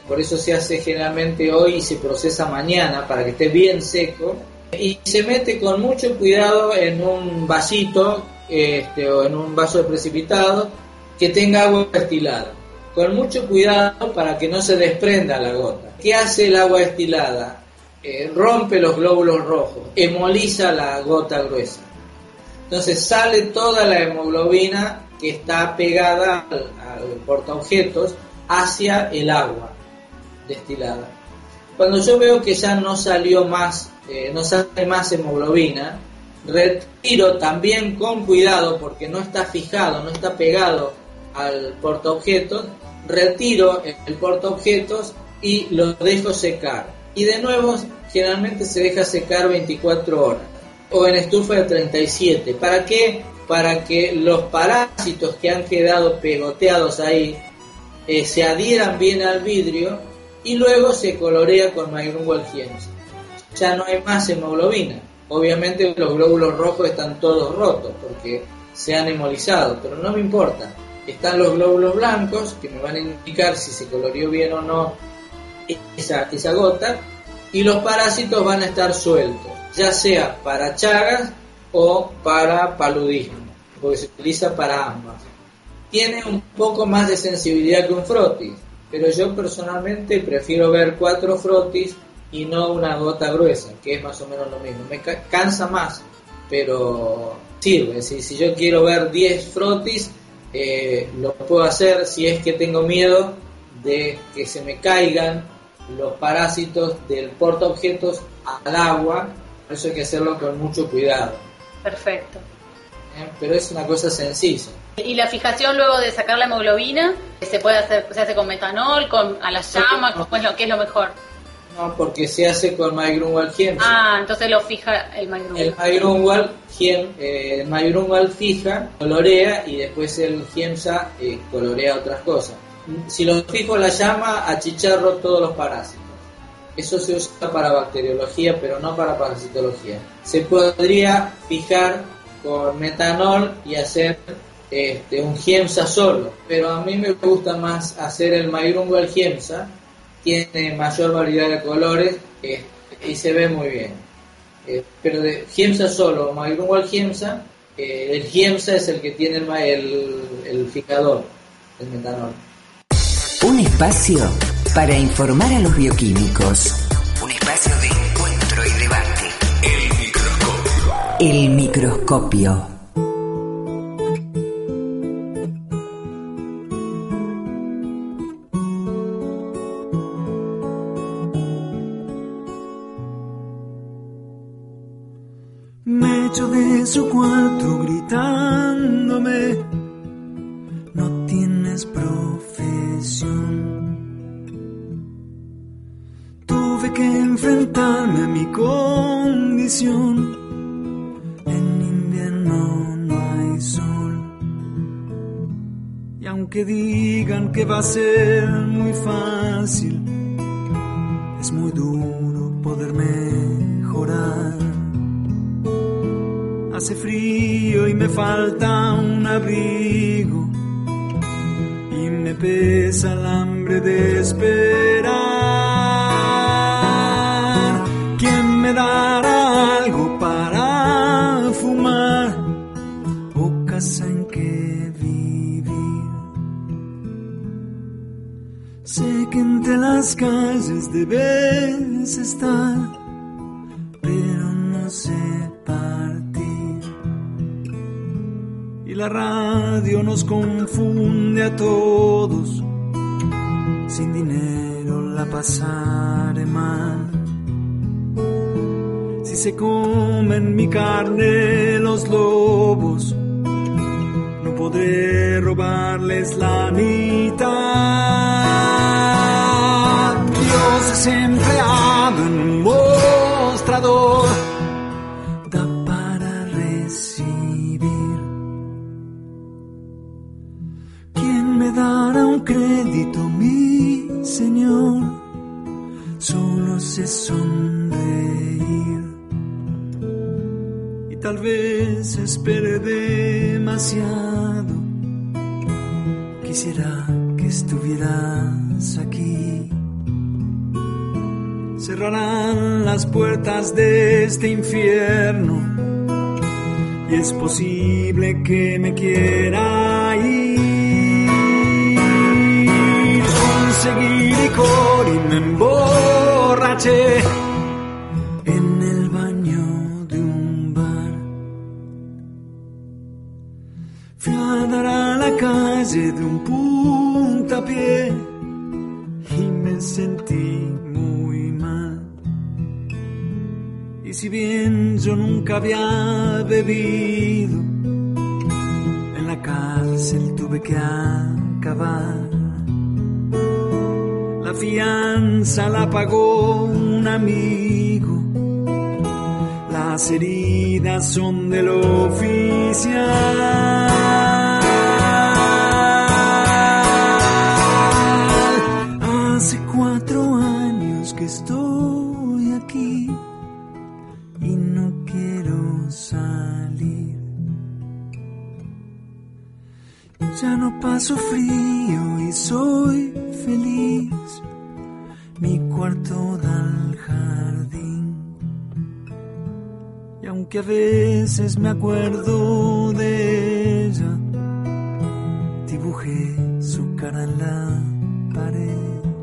por eso se hace generalmente hoy y se procesa mañana para que esté bien seco, y se mete con mucho cuidado en un vasito o en un vaso de precipitado que tenga agua destilada, con mucho cuidado para que no se desprenda la gota. ¿Qué hace el agua destilada? Rompe los glóbulos rojos, hemoliza la gota gruesa. Entonces sale toda la hemoglobina que está pegada al portaobjetos hacia el agua destilada. Cuando yo veo que ya no salió más, no sale más hemoglobina, retiro también con cuidado, porque no está fijado, no está pegado al portaobjetos, retiro el portaobjetos y lo dejo secar. Y de nuevo, generalmente se deja secar 24 horas, o en estufa de 37. ¿Para qué? Para que los parásitos que han quedado pegoteados ahí se adhieran bien al vidrio, y luego se colorea con Maigrunwald Hiemsa. Ya no hay más hemoglobina. Obviamente los glóbulos rojos están todos rotos porque se han hemolizado, pero no me importa. Están los glóbulos blancos que me van a indicar si se coloreó bien o no esa gota, y los parásitos van a estar sueltos, ya sea para Chagas o para paludismo, porque se utiliza para ambas. Tiene un poco más de sensibilidad que un frotis, pero yo personalmente prefiero ver 4 frotis y no una gota gruesa, que es más o menos lo mismo. Me cansa más, pero sirve. Si yo quiero ver 10 frotis, lo puedo hacer si es que tengo miedo de que se me caigan los parásitos del portaobjetos al agua. Por eso hay que hacerlo con mucho cuidado. Perfecto. Pero es una cosa sencilla. ¿Y la fijación luego de sacar la hemoglobina se puede hacer, se hace con metanol, a la llama? ¿Qué es lo mejor? No, porque se hace con Maigrunwald Hiemsa. Ah, entonces lo fija el Maigrunwald. El Maigrunwald fija, colorea, y después el Hiemsa colorea otras cosas. Si lo fijo en la llama, achicharro todos los parásitos. Eso se usa para bacteriología, pero no para parasitología. Se podría fijar con metanol y hacer un Hiemsa solo, pero a mí me gusta más hacer el Maigrunwald Hiemsa. Tiene mayor variedad de colores y se ve muy bien. Pero de Hiemsa solo, Maigrunwald Hiemsa, el Hiemsa es el que tiene el fijador, el metanol. Un espacio para informar a los bioquímicos. Un espacio de encuentro y debate. El microscopio. El microscopio. Me echo de su cuarto gritándome: no tienes profesión. Tuve que enfrentarme a mi condición. En invierno no hay sol. Y aunque digan que va a ser muy fácil, es muy duro poder mejorar. Hace frío y me falta un abrigo, y me pesa el hambre de esperar. ¿Quién me dará algo para fumar o casa en que vivir? Sé que entre las calles debes estar, pero no sé partir. Y la radio nos confunde a todos. Sin dinero la pasaré mal. Si se comen mi carne los lobos, no podré robarles la mitad. Dios es empleado en un mostrador, da para recibir. ¿Quién me dará un crédito, mi Señor? Solo sé sonreír. Y tal vez espere demasiado. Quisiera que estuvieras aquí. cerrarán las puertas de este infierno y es posible que me quiera ir. Conseguí licor y me emborraché en el baño de un bar. Fui a dar a la calle de un puntapié y me sentí muy mal. Y si bien yo nunca había bebido, en la cárcel tuve que acabar. La fianza la pagó un amigo, las heridas son del oficial. Hace 4 años que estoy aquí y no quiero salir. Ya no paso frío y soy feliz. Mi cuarto da al jardín. Y aunque a veces me acuerdo de ella, dibujé su cara en la pared.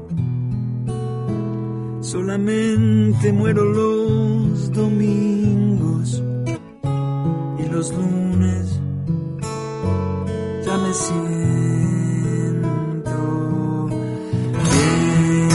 Solamente muero los domingos y los lunes ya me siento bien.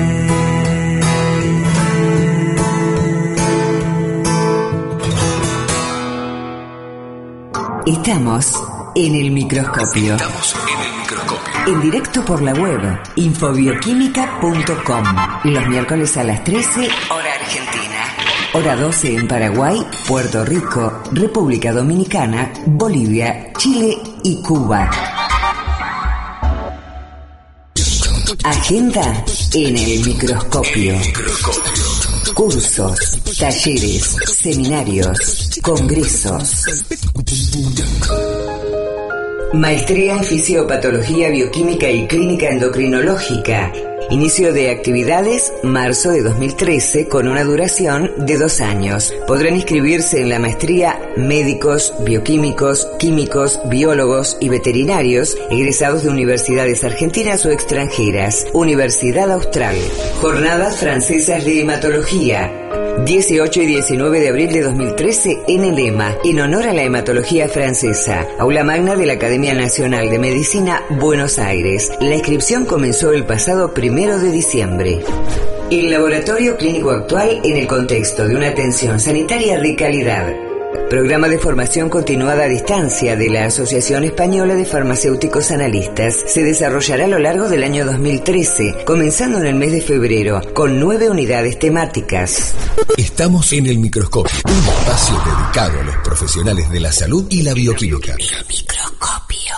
Estamos en el microscopio. En directo por la web infobioquímica.com. Los miércoles a las 13, hora argentina. Hora 12 en Paraguay, Puerto Rico, República Dominicana, Bolivia, Chile y Cuba. Agenda en el microscopio. Cursos, talleres, seminarios, congresos. Maestría en Fisiopatología Bioquímica y Clínica Endocrinológica. Inicio de actividades, marzo de 2013, con una duración de 2 años. Podrán inscribirse en la maestría médicos, bioquímicos, químicos, biólogos y veterinarios egresados de universidades argentinas o extranjeras. Universidad Austral. Jornadas francesas de hematología. 18 y 19 de abril de 2013 en el EMA, en honor a la hematología francesa. Aula magna de la Academia Nacional de Medicina, Buenos Aires. La inscripción comenzó el pasado 1 de diciembre. El laboratorio clínico actual en el contexto de una atención sanitaria de calidad. Programa de formación continuada a distancia de la Asociación Española de Farmacéuticos Analistas se desarrollará a lo largo del año 2013, comenzando en el mes de febrero, con 9 unidades temáticas. Estamos en el microscopio, un espacio dedicado a los profesionales de la salud y la bioquímica. El microscopio.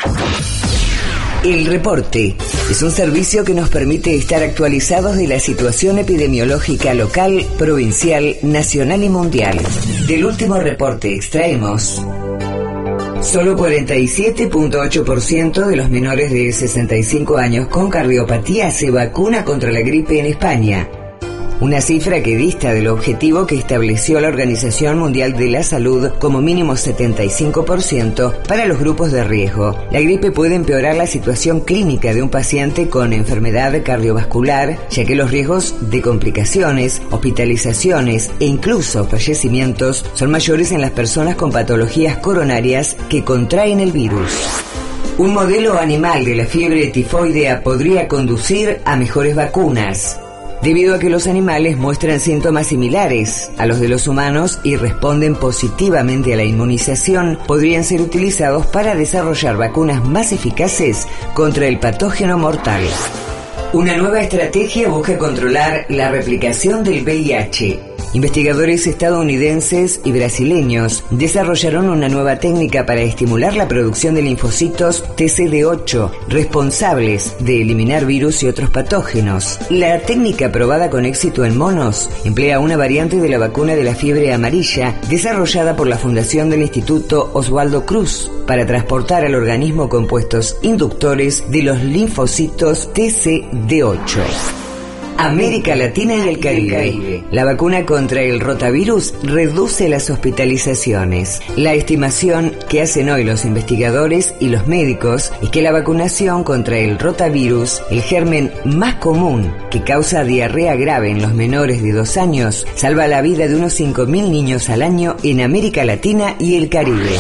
El reporte es un servicio que nos permite estar actualizados de la situación epidemiológica local, provincial, nacional y mundial. Del último reporte extraemos: solo 47.8% de los menores de 65 años con cardiopatía se vacuna contra la gripe en España. Una cifra que dista del objetivo que estableció la Organización Mundial de la Salud como mínimo 75% para los grupos de riesgo. La gripe puede empeorar la situación clínica de un paciente con enfermedad cardiovascular, ya que los riesgos de complicaciones, hospitalizaciones e incluso fallecimientos son mayores en las personas con patologías coronarias que contraen el virus. Un modelo animal de la fiebre tifoidea podría conducir a mejores vacunas, debido a que los animales muestran síntomas similares a los de los humanos y responden positivamente a la inmunización. Podrían ser utilizados para desarrollar vacunas más eficaces contra el patógeno mortal. Una nueva estrategia busca controlar la replicación del VIH. Investigadores estadounidenses y brasileños desarrollaron una nueva técnica para estimular la producción de linfocitos TCD8, responsables de eliminar virus y otros patógenos. La técnica, probada con éxito en monos, emplea una variante de la vacuna de la fiebre amarilla desarrollada por la Fundación del Instituto Oswaldo Cruz para transportar al organismo compuestos inductores de los linfocitos TCD8. América Latina y el Caribe. La vacuna contra el rotavirus reduce las hospitalizaciones. La estimación que hacen hoy los investigadores y los médicos es que la vacunación contra el rotavirus, el germen más común que causa diarrea grave en los menores de 2 años, salva la vida de unos 5.000 niños al año en América Latina y el Caribe.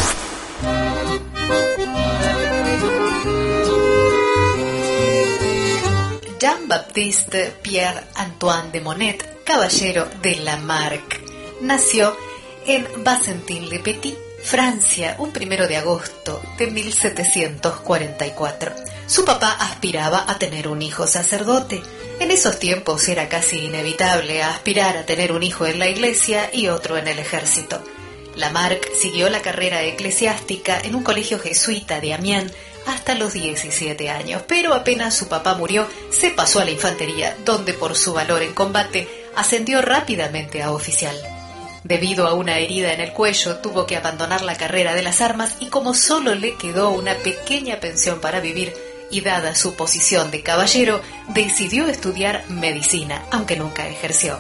Jean-Baptiste Pierre-Antoine de Monet, caballero de Lamarck, nació en Bazentin-le-Petit, Francia, un 1 de agosto de 1744. Su papá aspiraba a tener un hijo sacerdote. En esos tiempos era casi inevitable aspirar a tener un hijo en la iglesia y otro en el ejército. Lamarck siguió la carrera eclesiástica en un colegio jesuita de Amiens hasta los 17 años, pero apenas su papá murió, se pasó a la infantería, donde por su valor en combate ascendió rápidamente a oficial. Debido a una herida en el cuello, tuvo que abandonar la carrera de las armas y como solo le quedó una pequeña pensión para vivir, y dada su posición de caballero, decidió estudiar medicina, aunque nunca ejerció.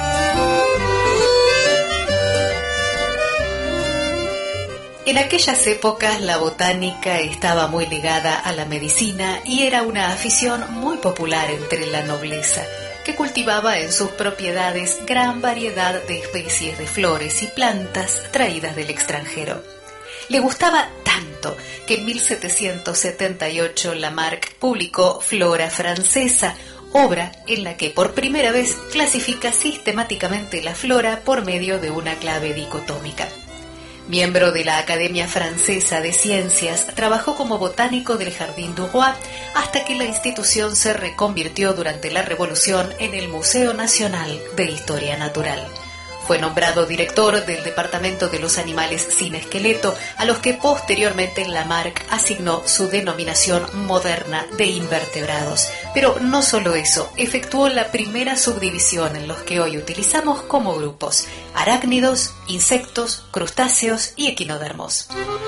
En aquellas épocas la botánica estaba muy ligada a la medicina y era una afición muy popular entre la nobleza, que cultivaba en sus propiedades gran variedad de especies de flores y plantas traídas del extranjero. Le gustaba tanto que en 1778 Lamarck publicó Flora Francesa, obra en la que por primera vez clasifica sistemáticamente la flora por medio de una clave dicotómica. Miembro de la Academia Francesa de Ciencias, trabajó como botánico del Jardín du Roi hasta que la institución se reconvirtió durante la Revolución en el Museo Nacional de Historia Natural. Fue nombrado director del Departamento de los Animales sin Esqueleto, a los que posteriormente Lamarck asignó su denominación moderna de invertebrados. Pero no solo eso, efectuó la primera subdivisión en los que hoy utilizamos como grupos: arácnidos, insectos, crustáceos y equinodermos.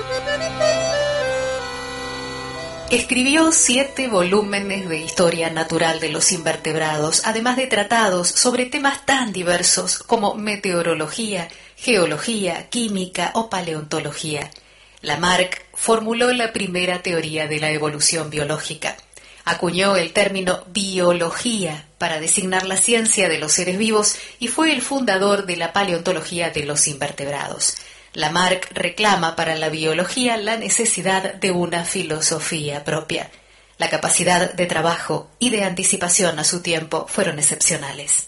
Escribió 7 volúmenes de historia natural de los invertebrados, además de tratados sobre temas tan diversos como meteorología, geología, química o paleontología. Lamarck formuló la primera teoría de la evolución biológica. Acuñó el término biología para designar la ciencia de los seres vivos y fue el fundador de la paleontología de los invertebrados. Lamarck reclama para la biología la necesidad de una filosofía propia. La capacidad de trabajo y de anticipación a su tiempo fueron excepcionales.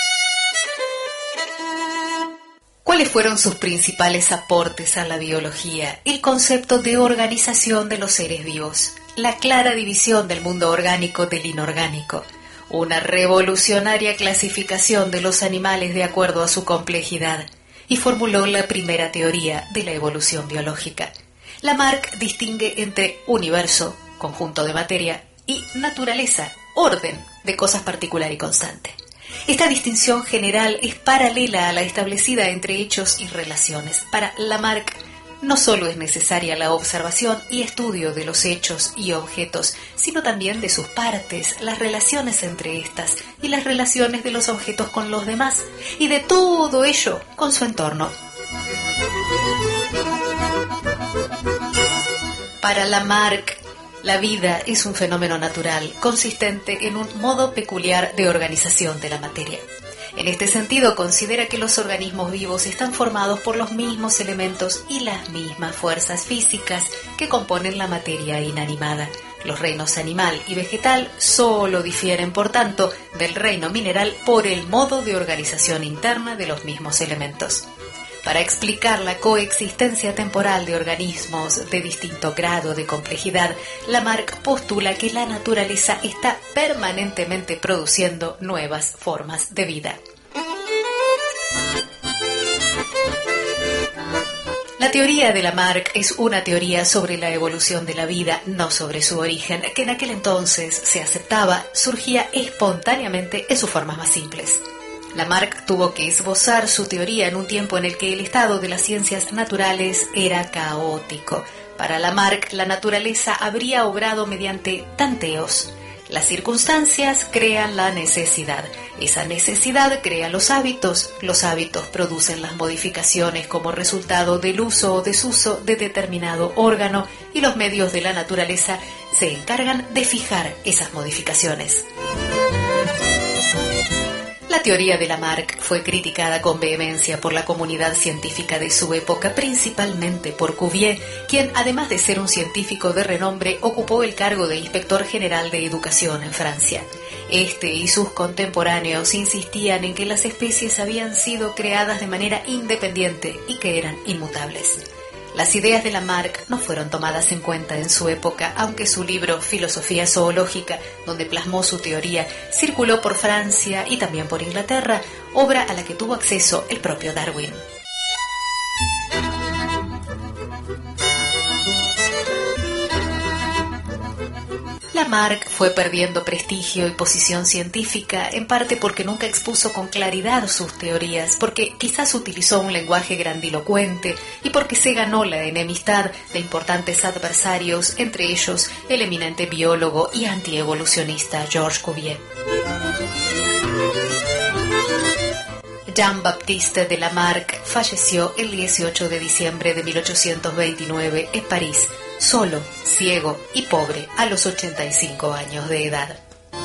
¿Cuáles fueron sus principales aportes a la biología? El concepto de organización de los seres vivos, la clara división del mundo orgánico del inorgánico, una revolucionaria clasificación de los animales de acuerdo a su complejidad, y formuló la primera teoría de la evolución biológica. Lamarck distingue entre universo, conjunto de materia, y naturaleza, orden de cosas particular y constante. Esta distinción general es paralela a la establecida entre hechos y relaciones. Para Lamarck, no solo es necesaria la observación y estudio de los hechos y objetos, sino también de sus partes, las relaciones entre estas y las relaciones de los objetos con los demás, y de todo ello con su entorno. Para Lamarck, la vida es un fenómeno natural, consistente en un modo peculiar de organización de la materia. En este sentido, considera que los organismos vivos están formados por los mismos elementos y las mismas fuerzas físicas que componen la materia inanimada. Los reinos animal y vegetal solo difieren, por tanto, del reino mineral por el modo de organización interna de los mismos elementos. Para explicar la coexistencia temporal de organismos de distinto grado de complejidad, Lamarck postula que la naturaleza está permanentemente produciendo nuevas formas de vida. La teoría de Lamarck es una teoría sobre la evolución de la vida, no sobre su origen, que en aquel entonces se aceptaba, surgía espontáneamente en sus formas más simples. Lamarck tuvo que esbozar su teoría en un tiempo en el que el estado de las ciencias naturales era caótico. Para Lamarck, la naturaleza habría obrado mediante tanteos. Las circunstancias crean la necesidad. Esa necesidad crea los hábitos producen las modificaciones como resultado del uso o desuso de determinado órgano y los medios de la naturaleza se encargan de fijar esas modificaciones. La teoría de Lamarck fue criticada con vehemencia por la comunidad científica de su época, principalmente por Cuvier, quien, además de ser un científico de renombre, ocupó el cargo de inspector general de educación en Francia. Este y sus contemporáneos insistían en que las especies habían sido creadas de manera independiente y que eran inmutables. Las ideas de Lamarck no fueron tomadas en cuenta en su época, aunque su libro Filosofía Zoológica, donde plasmó su teoría, circuló por Francia y también por Inglaterra, obra a la que tuvo acceso el propio Darwin. Lamarck fue perdiendo prestigio y posición científica, en parte porque nunca expuso con claridad sus teorías, porque quizás utilizó un lenguaje grandilocuente y porque se ganó la enemistad de importantes adversarios, entre ellos el eminente biólogo y antievolucionista Georges Cuvier. Jean-Baptiste de Lamarck falleció el 18 de diciembre de 1829 en París, solo, ciego y pobre a los 85 años de edad.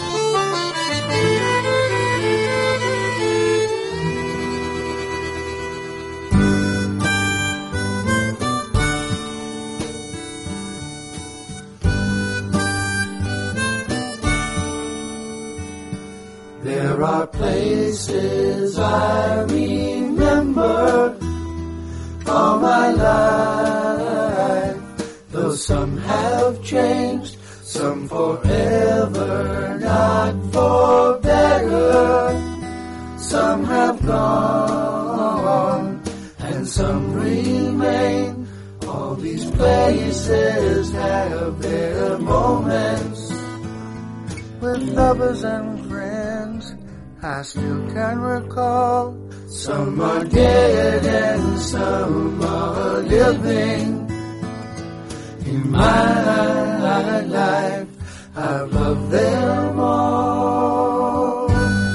There are places I remember all my life, though some have changed, some forever, not for better. Some have gone, and some remain. All these places have their moments with lovers and friends I still can recall. Some are dead and some are living. In my life, I've loved them all.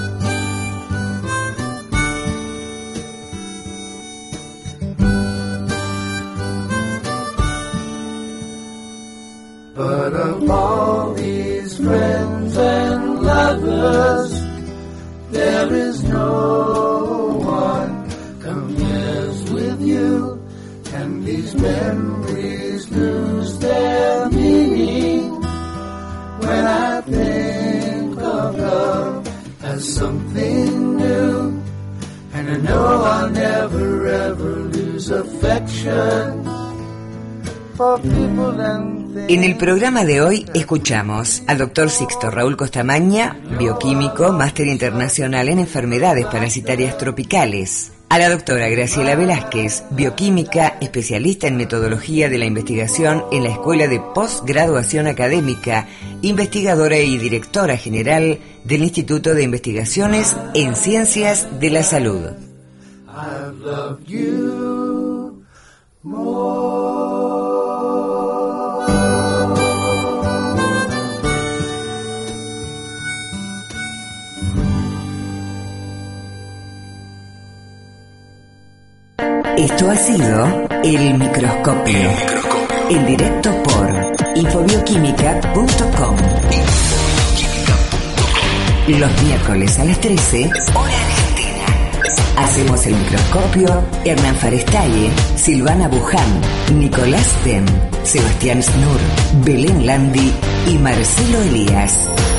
But of all these friends and lovers, there is no one compares with you, and these memories lose their meaning when I think of love as something new, and I know I'll never ever lose affection for people and En el programa de hoy escuchamos al Dr. Sixto Raúl Costamaña, bioquímico, máster internacional en enfermedades parasitarias tropicales. A la doctora Graciela Velázquez, bioquímica, especialista en metodología de la investigación en la Escuela de Postgraduación Académica, investigadora y directora general del Instituto de Investigaciones en Ciencias de la Salud. I've loved you more. Esto ha sido El Microscopio. En directo por infobioquímica.com. Los miércoles a las 13, hora argentina. Hacemos El Microscopio Hernán Farestaye, Silvana Buján, Nicolás Ben, Sebastián Snur, Belén Landi y Marcelo Elías.